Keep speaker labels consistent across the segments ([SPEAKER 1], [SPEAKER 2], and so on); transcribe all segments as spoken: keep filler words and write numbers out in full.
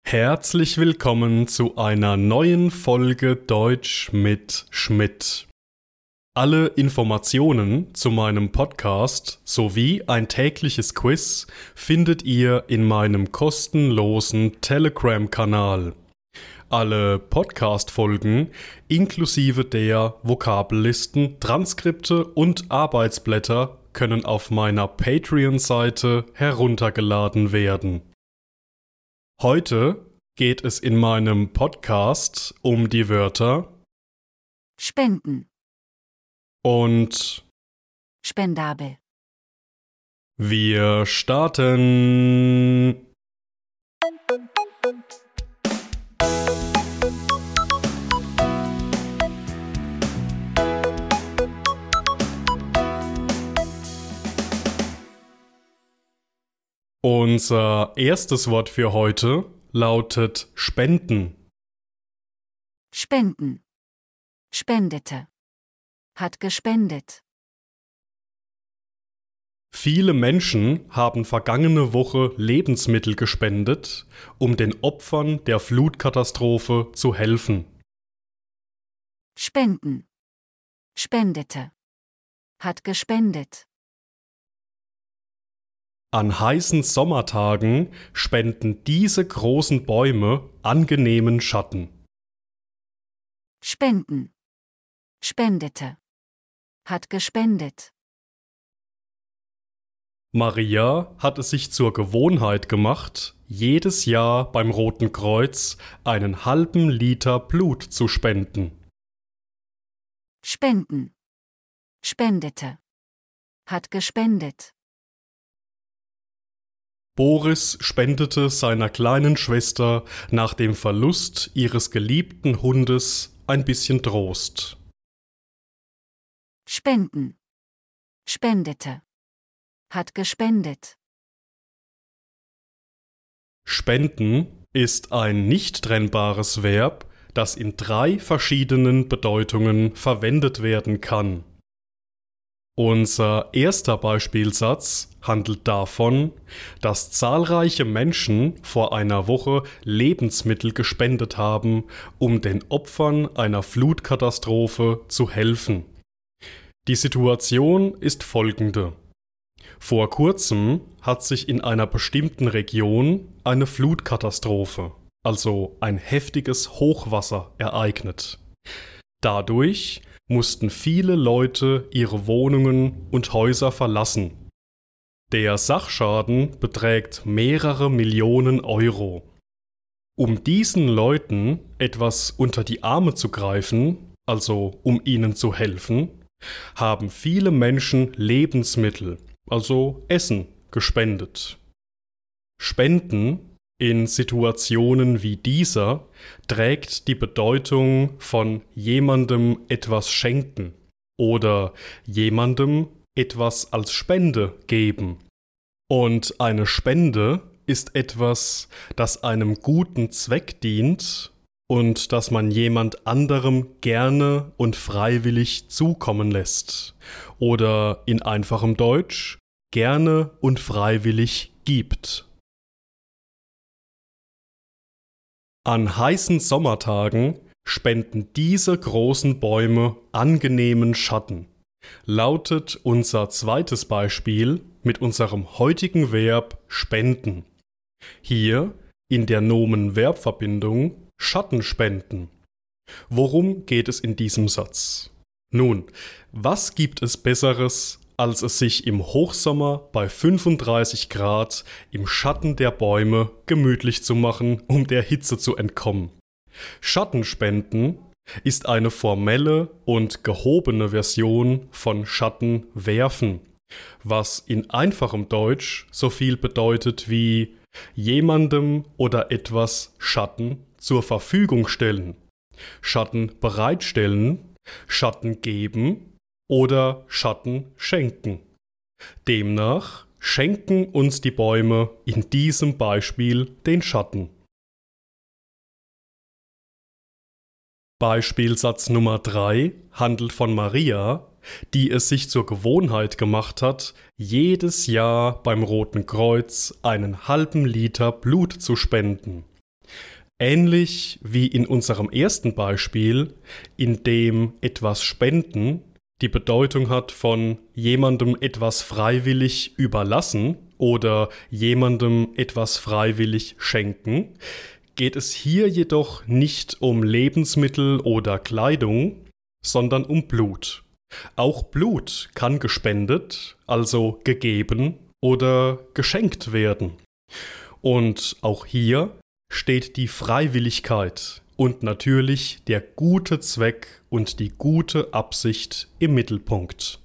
[SPEAKER 1] Herzlich willkommen zu einer neuen Folge Deutsch mit Schmidt. Alle Informationen zu meinem Podcast sowie ein tägliches Quiz findet ihr in meinem kostenlosen Telegram-Kanal. Alle Podcast-Folgen inklusive der Vokabellisten, Transkripte und Arbeitsblätter können auf meiner Patreon-Seite heruntergeladen werden. Heute geht es in meinem Podcast um die Wörter
[SPEAKER 2] Spenden,
[SPEAKER 1] und
[SPEAKER 2] spendabel,
[SPEAKER 1] wir starten. Unser erstes Wort für heute lautet Spenden.
[SPEAKER 2] spenden, spendete, hat gespendet,
[SPEAKER 1] Viele Menschen haben vergangene Woche Lebensmittel gespendet, um den Opfern der Flutkatastrophe zu helfen.
[SPEAKER 2] spenden, spendete, hat gespendet,
[SPEAKER 1] An heißen Sommertagen spenden diese großen Bäume angenehmen Schatten.
[SPEAKER 2] spenden, spendete, hat gespendet,
[SPEAKER 1] Maria hat es sich zur Gewohnheit gemacht, jedes Jahr beim Roten Kreuz einen halben Liter Blut zu spenden.
[SPEAKER 2] spenden, spendete, hat gespendet,
[SPEAKER 1] Boris spendete seiner kleinen Schwester nach dem Verlust ihres geliebten Hundes ein bisschen Trost.
[SPEAKER 2] spenden, spendete, hat gespendet,
[SPEAKER 1] Spenden ist ein nicht trennbares Verb, das in drei verschiedenen Bedeutungen verwendet werden kann. Unser erster Beispielsatz handelt davon, dass zahlreiche Menschen vor einer Woche Lebensmittel gespendet haben, um den Opfern einer Flutkatastrophe zu helfen. Die Situation ist folgende. Vor kurzem hat sich in einer bestimmten Region eine Flutkatastrophe, also ein heftiges Hochwasser, ereignet. Dadurch mussten viele Leute ihre Wohnungen und Häuser verlassen. Der Sachschaden beträgt mehrere Millionen Euro. Um diesen Leuten etwas unter die Arme zu greifen, also um ihnen zu helfen, haben viele Menschen Lebensmittel, also Essen, gespendet. Spenden in Situationen wie dieser trägt die Bedeutung von jemandem etwas schenken oder jemandem etwas als Spende geben. Und eine Spende ist etwas, das einem guten Zweck dient und das man jemand anderem gerne und freiwillig zukommen lässt oder in einfachem Deutsch gerne und freiwillig gibt. An heißen Sommertagen spenden diese großen Bäume angenehmen Schatten, lautet unser zweites Beispiel mit unserem heutigen Verb spenden. Hier in der Nomen-Verb-Verbindung Schatten spenden. Worum geht es in diesem Satz? Nun, was gibt es Besseres, als es sich im Hochsommer bei fünfunddreißig Grad im Schatten der Bäume gemütlich zu machen, um der Hitze zu entkommen? Schattenspenden ist eine formelle und gehobene Version von Schatten werfen, was in einfachem Deutsch so viel bedeutet wie jemandem oder etwas Schatten zur Verfügung stellen, Schatten bereitstellen, Schatten geben oder Schatten schenken. Demnach schenken uns die Bäume in diesem Beispiel den Schatten. Beispielsatz Nummer drei handelt von Maria, die es sich zur Gewohnheit gemacht hat, jedes Jahr beim Roten Kreuz einen halben Liter Blut zu spenden. Ähnlich wie in unserem ersten Beispiel, in dem etwas spenden die Bedeutung hat von jemandem etwas freiwillig überlassen oder jemandem etwas freiwillig schenken, geht es hier jedoch nicht um Lebensmittel oder Kleidung, sondern um Blut. Auch Blut kann gespendet, also gegeben oder geschenkt werden. Und auch hier steht die Freiwilligkeit und natürlich der gute Zweck und die gute Absicht im Mittelpunkt.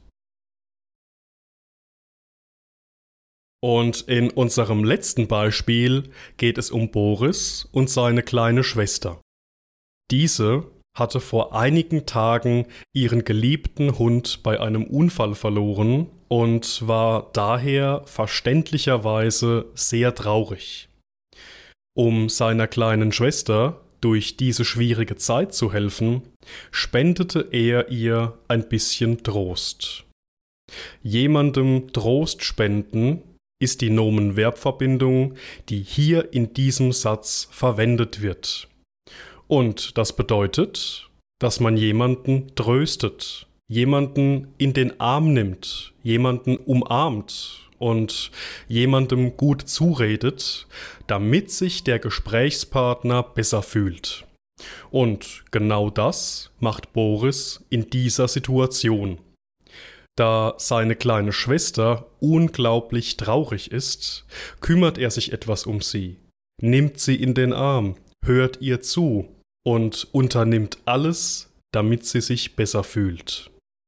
[SPEAKER 1] Und in unserem letzten Beispiel geht es um Boris und seine kleine Schwester. Diese hatte vor einigen Tagen ihren geliebten Hund bei einem Unfall verloren und war daher verständlicherweise sehr traurig. Um seiner kleinen Schwester durch diese schwierige Zeit zu helfen, spendete er ihr ein bisschen Trost. Jemandem Trost spenden ist die Nomen-Verb-Verbindung, die hier in diesem Satz verwendet wird. Und das bedeutet, dass man jemanden tröstet, jemanden in den Arm nimmt, jemanden umarmt und jemandem gut zuredet, damit sich der Gesprächspartner besser fühlt. Und genau das macht Boris in dieser Situation. Da seine kleine Schwester unglaublich traurig ist, kümmert er sich etwas um sie, nimmt sie in den Arm, hört ihr zu und unternimmt alles, damit sie sich besser fühlt.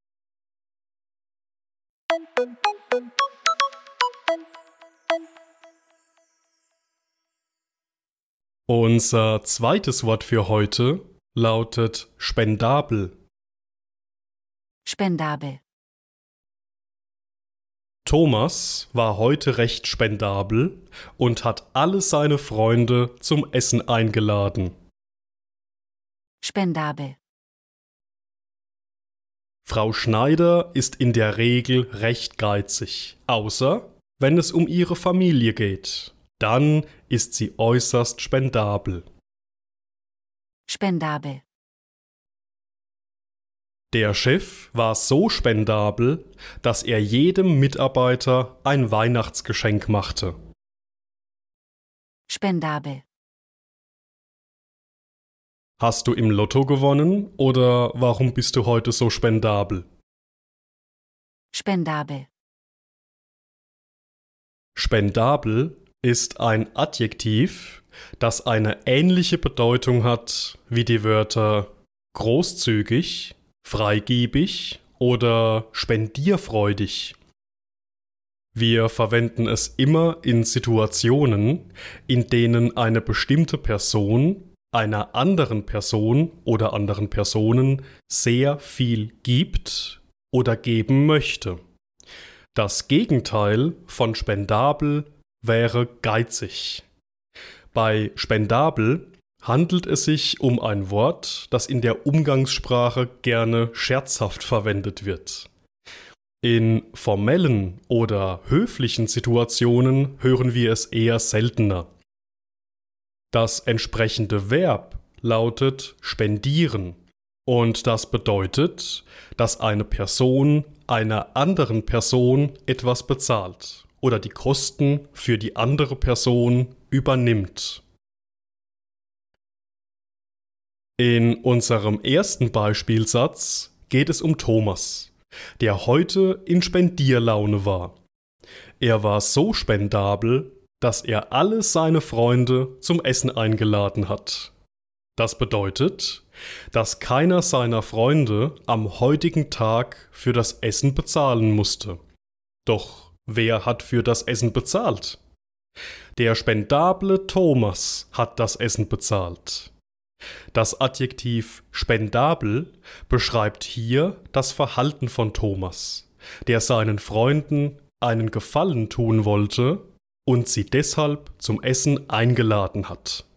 [SPEAKER 1] Unser zweites Wort für heute lautet spendabel.
[SPEAKER 2] Spendabel.
[SPEAKER 1] Thomas war heute recht spendabel und hat alle seine Freunde zum Essen eingeladen.
[SPEAKER 2] Spendabel.
[SPEAKER 1] Frau Schneider ist in der Regel recht geizig, außer wenn es um ihre Familie geht. Dann ist sie äußerst spendabel.
[SPEAKER 2] Spendabel.
[SPEAKER 1] Der Chef war so spendabel, dass er jedem Mitarbeiter ein Weihnachtsgeschenk machte.
[SPEAKER 2] Spendabel.
[SPEAKER 1] Hast du im Lotto gewonnen oder warum bist du heute so spendabel?
[SPEAKER 2] Spendabel.
[SPEAKER 1] Spendabel ist ein Adjektiv, das eine ähnliche Bedeutung hat wie die Wörter großzügig, freigebig oder spendierfreudig. Wir verwenden es immer in Situationen, in denen eine bestimmte Person einer anderen Person oder anderen Personen sehr viel gibt oder geben möchte. Das Gegenteil von spendabel wäre geizig. Bei spendabel handelt es sich um ein Wort, das in der Umgangssprache gerne scherzhaft verwendet wird. In formellen oder höflichen Situationen hören wir es eher seltener. Das entsprechende Verb lautet spendieren und das bedeutet, dass eine Person einer anderen Person etwas bezahlt oder die Kosten für die andere Person übernimmt. In unserem ersten Beispielsatz geht es um Thomas, der heute in Spendierlaune war. Er war so spendabel, dass er alle seine Freunde zum Essen eingeladen hat. Das bedeutet, dass keiner seiner Freunde am heutigen Tag für das Essen bezahlen musste. Doch wer hat für das Essen bezahlt? Der spendable Thomas hat das Essen bezahlt. Das Adjektiv spendabel beschreibt hier das Verhalten von Thomas, der seinen Freunden einen Gefallen tun wollte und sie deshalb zum Essen eingeladen hat.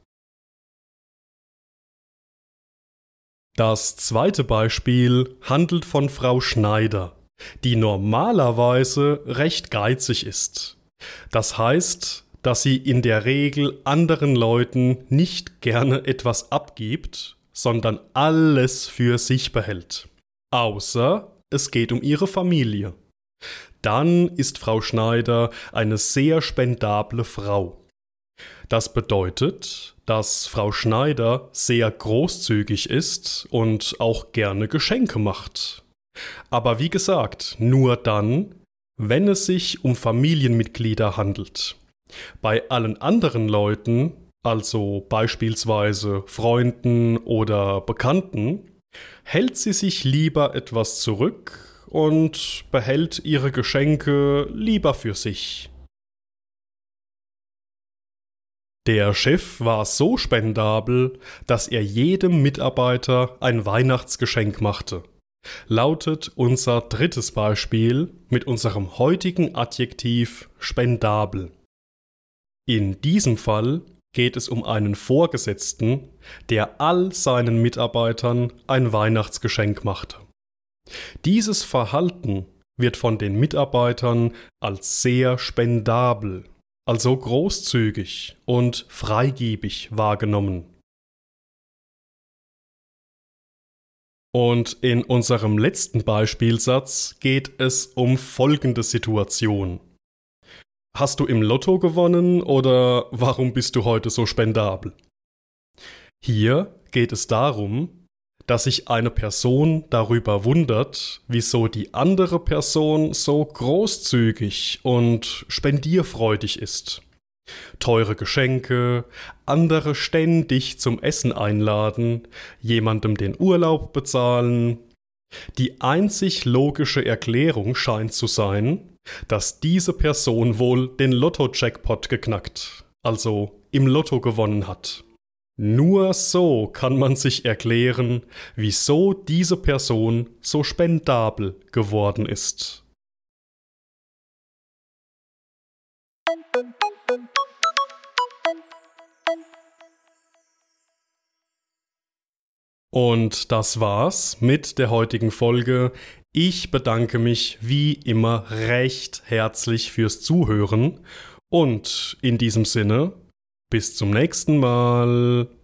[SPEAKER 1] Das zweite Beispiel handelt von Frau Schneider, die normalerweise recht geizig ist. Das heißt, dass sie in der Regel anderen Leuten nicht gerne etwas abgibt, sondern alles für sich behält. Außer es geht um ihre Familie. Dann ist Frau Schneider eine sehr spendable Frau. Das bedeutet, dass Frau Schneider sehr großzügig ist und auch gerne Geschenke macht. Aber wie gesagt, nur dann, wenn es sich um Familienmitglieder handelt. Bei allen anderen Leuten, also beispielsweise Freunden oder Bekannten, hält sie sich lieber etwas zurück und behält ihre Geschenke lieber für sich. Der Chef war so spendabel, dass er jedem Mitarbeiter ein Weihnachtsgeschenk machte. Lautet unser drittes Beispiel mit unserem heutigen Adjektiv spendabel. In diesem Fall geht es um einen Vorgesetzten, der all seinen Mitarbeitern ein Weihnachtsgeschenk machte. Dieses Verhalten wird von den Mitarbeitern als sehr spendabel, also großzügig und freigebig wahrgenommen. Und in unserem letzten Beispielsatz geht es um folgende Situation. Hast du im Lotto gewonnen oder warum bist du heute so spendabel? Hier geht es darum, dass sich eine Person darüber wundert, wieso die andere Person so großzügig und spendierfreudig ist. Teure Geschenke, andere ständig zum Essen einladen, jemandem den Urlaub bezahlen. Die einzig logische Erklärung scheint zu sein, dass diese Person wohl den Lotto-Jackpot geknackt, also im Lotto gewonnen hat. Nur so kann man sich erklären, wieso diese Person so spendabel geworden ist. Und das war's mit der heutigen Folge. Ich bedanke mich wie immer recht herzlich fürs Zuhören und in diesem Sinne, bis zum nächsten Mal.